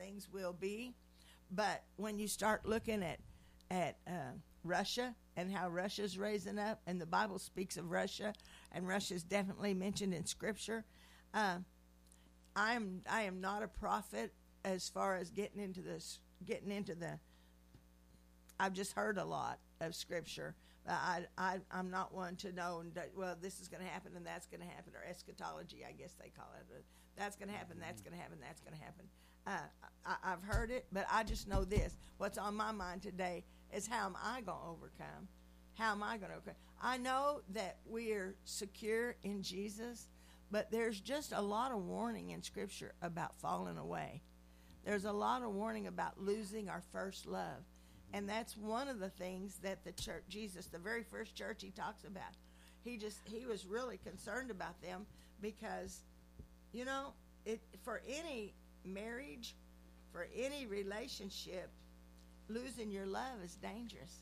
things will be. But when you start looking at Russia and how Russia's raising up, and the Bible speaks of Russia, and Russia's definitely mentioned in Scripture. I am not a prophet as far as getting into the. I've just heard a lot of Scripture. I'm not one to know, well, this is going to happen and that's going to happen, or eschatology, I guess they call it. That's going to happen, that's going to happen, that's going to happen. I've heard it, but I just know this. What's on my mind today is, how am I going to overcome? How am I going to overcome? I know that we are secure in Jesus, but there's just a lot of warning in Scripture about falling away. There's a lot of warning about losing our first love. And that's one of the things that the church, Jesus, the very first church he talks about. He was really concerned about them because, for any marriage, for any relationship, losing your love is dangerous.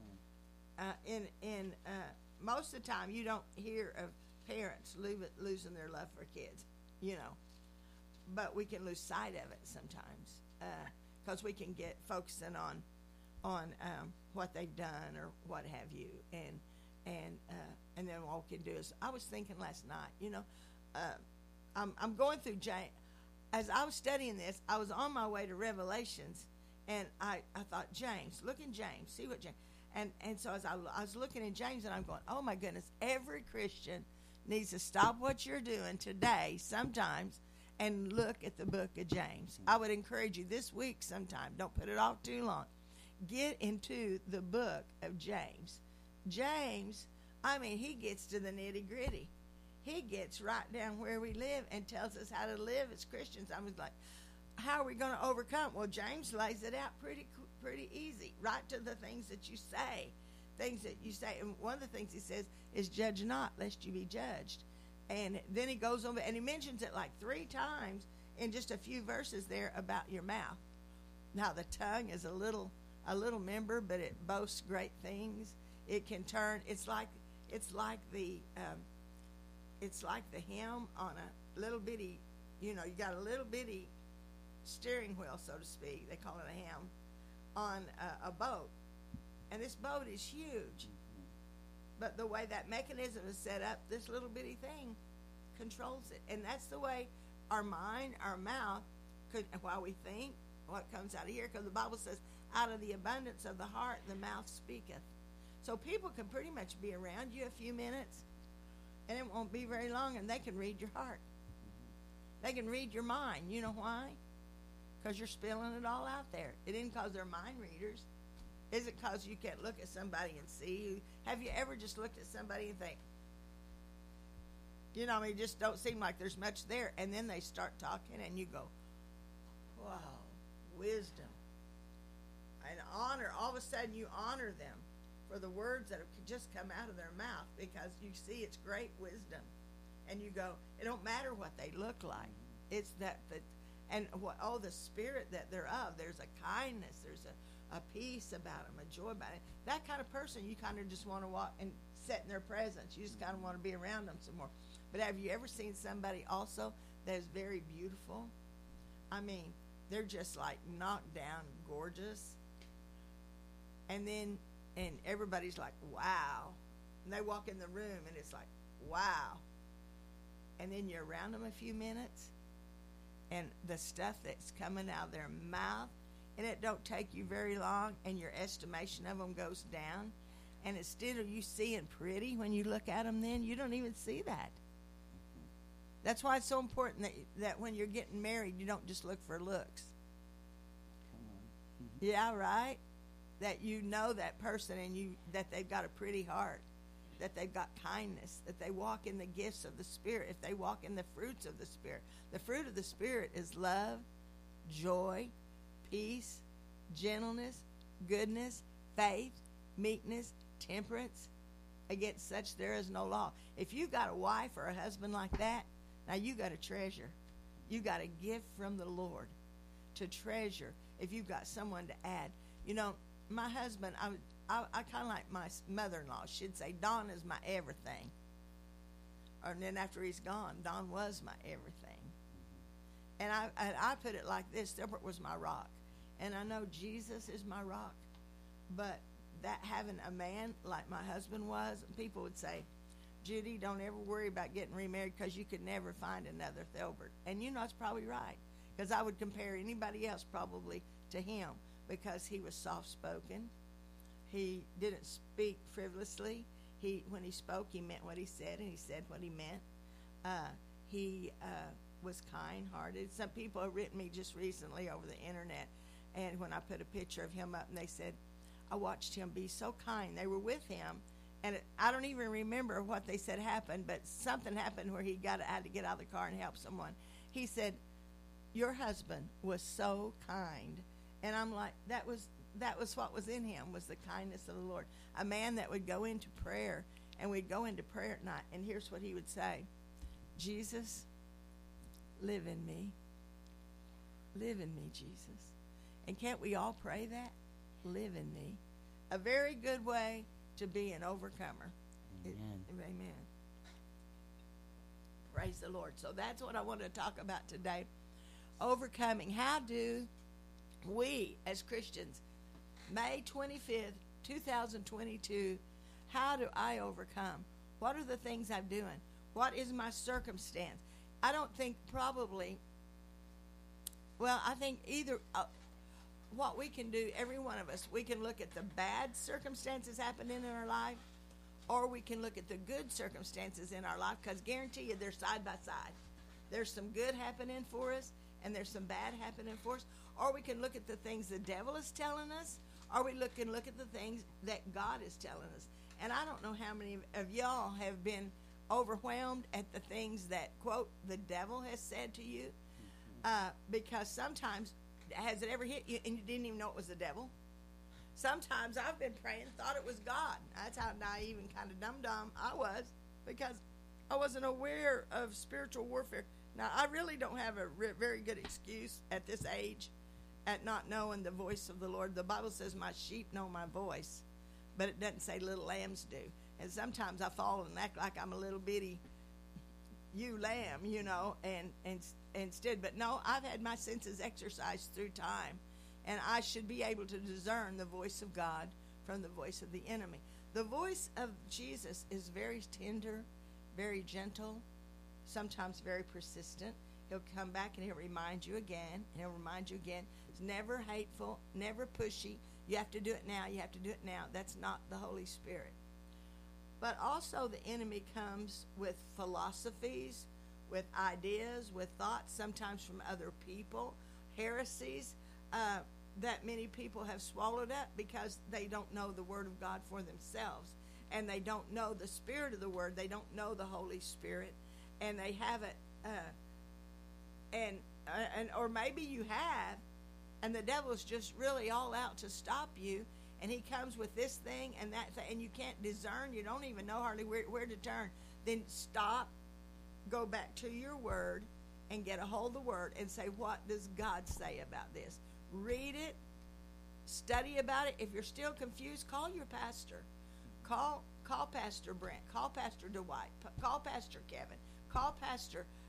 Most of the time, you don't hear of parents losing their love for kids, but we can lose sight of it sometimes because we can get focusing on what they've done or what have you, and then all we can do is. I was thinking last night, I'm going through James. As I was studying this, I was on my way to Revelations, and I thought, James, look in James, see what James, and so as I was looking in James, and I'm going, oh my goodness, every Christian needs to stop what you're doing today sometimes and look at the book of James. I would encourage you this week sometime, don't put it off too long, get into the book of James. James, he gets to the nitty-gritty. He gets right down where we live and tells us how to live as Christians. I was like, how are we going to overcome? Well, James lays it out pretty easy, right to the things that you say. And one of the things he says is, judge not, lest you be judged. And then he goes over, and he mentions it like 3 times in just a few verses there about your mouth. Now, the tongue is a little member, but it boasts great things. It can turn. It's like the hem on a little bitty. You got a little bitty steering wheel, so to speak. They call it a hem on a boat, and this boat is huge. But the way that mechanism is set up, this little bitty thing controls it, and that's the way our mind, our mouth, while we think, what comes out of here, because the Bible says, out of the abundance of the heart, the mouth speaketh. So people can pretty much be around you a few minutes, and it won't be very long, and they can read your heart. They can read your mind. You know why? Because you're spilling it all out there. It isn't because they're mind readers. Is it because you can't look at somebody and see? Have you ever just looked at somebody and think, it just don't seem like there's much there, and then they start talking, and you go, wow, wisdom. And honor, all of a sudden you honor them for the words that have just come out of their mouth, because you see it's great wisdom. And you go, it don't matter what they look like. It's the spirit that they're of. There's a kindness, there's a peace about them, a joy about it. That kind of person, you kind of just want to walk and sit in their presence. You just kind of want to be around them some more. But have you ever seen somebody also that is very beautiful? They're just like knocked down gorgeous. And everybody's like, wow. And they walk in the room and it's like, wow. And then you're around them a few minutes, and the stuff that's coming out of their mouth, and it don't take you very long, and your estimation of them goes down. And instead of you seeing pretty when you look at them, then you don't even see that. That's why it's so important that when you're getting married, you don't just look for looks. Yeah, right? That you know that person, and that they've got a pretty heart, that they've got kindness, that they walk in the gifts of the Spirit, if they walk in the fruits of the Spirit. The fruit of the Spirit is love, joy, peace, gentleness, goodness, faith, meekness, temperance. Against such there is no law. If you got a wife or a husband like that, now you got a treasure. You got a gift from the Lord to treasure. If you've got someone to add. My husband, I kind of like my mother-in-law. She'd say, Don is my everything. And then after he's gone, Don was my everything. And I put it like this: Delbert was my rock, and I know Jesus is my rock. But that having a man like my husband was, people would say, Judy, don't ever worry about getting remarried because you could never find another Delbert. And it's probably right, because I would compare anybody else probably to him, because he was soft-spoken. He didn't speak frivolously. When he spoke, he meant what he said, and he said what he meant. He was kind-hearted. Some people have written me just recently over the internet, and when I put a picture of him up, and they said, I watched him be so kind. They were with him, and I don't even remember what they said happened, but something happened where he had to get out of the car and help someone. He said, your husband was so kind. And I'm like, that was what was in him, was the kindness of the Lord. A man that would go into prayer, and we'd go into prayer at night, and here's what he would say: Jesus, live in me. Live in me, Jesus. And can't we all pray that? Live in me. A very good way to be an overcomer. Amen. Amen. Praise the Lord. So that's what I want to talk about today. Overcoming. How do we as Christians, May 25th, 2022, how do I overcome? What are the things I'm doing? What is my circumstance? I don't think probably, I think either what we can do, every one of us, we can look at the bad circumstances happening in our life, or we can look at the good circumstances in our life, because guarantee you they're side by side. There's some good happening for us, and there's some bad happening for us. Or we can look at the things the devil is telling us, or we look at the things that God is telling us. And I don't know how many of y'all have been overwhelmed at the things that, quote, the devil has said to you, because sometimes, has it ever hit you and you didn't even know it was the devil? Sometimes I've been praying, thought it was God. That's how naive and kind of dumb I was, because I wasn't aware of spiritual warfare. Now, I really don't have a very good excuse at this age at not knowing the voice of the Lord. The Bible says my sheep know my voice, but it doesn't say little lambs do. And sometimes I fall and act like I'm a little bitty ewe lamb, and instead. But no, I've had my senses exercised through time, and I should be able to discern the voice of God from the voice of the enemy. The voice of Jesus is very tender, very gentle, sometimes very persistent. He'll come back and he'll remind you again, and he'll remind you again. It's never hateful, never pushy. You have to do it now, you have to do it now. That's not the Holy Spirit. But also the enemy comes with philosophies, with ideas, with thoughts, sometimes from other people, heresies that many people have swallowed up because they don't know the Word of God for themselves, and they don't know the Spirit of the Word. They don't know the Holy Spirit, and they haven't, or maybe you have, and the devil's just really all out to stop you, and he comes with this thing and that thing, and you can't discern. You don't even know hardly where to turn. Then stop, go back to your Word, and get a hold of the Word and say, what does God say about this? Read it, study about it. If you're still confused, call your pastor. Call Pastor Brent. Call Pastor Dwight. Call Pastor Kevin. Call Pastor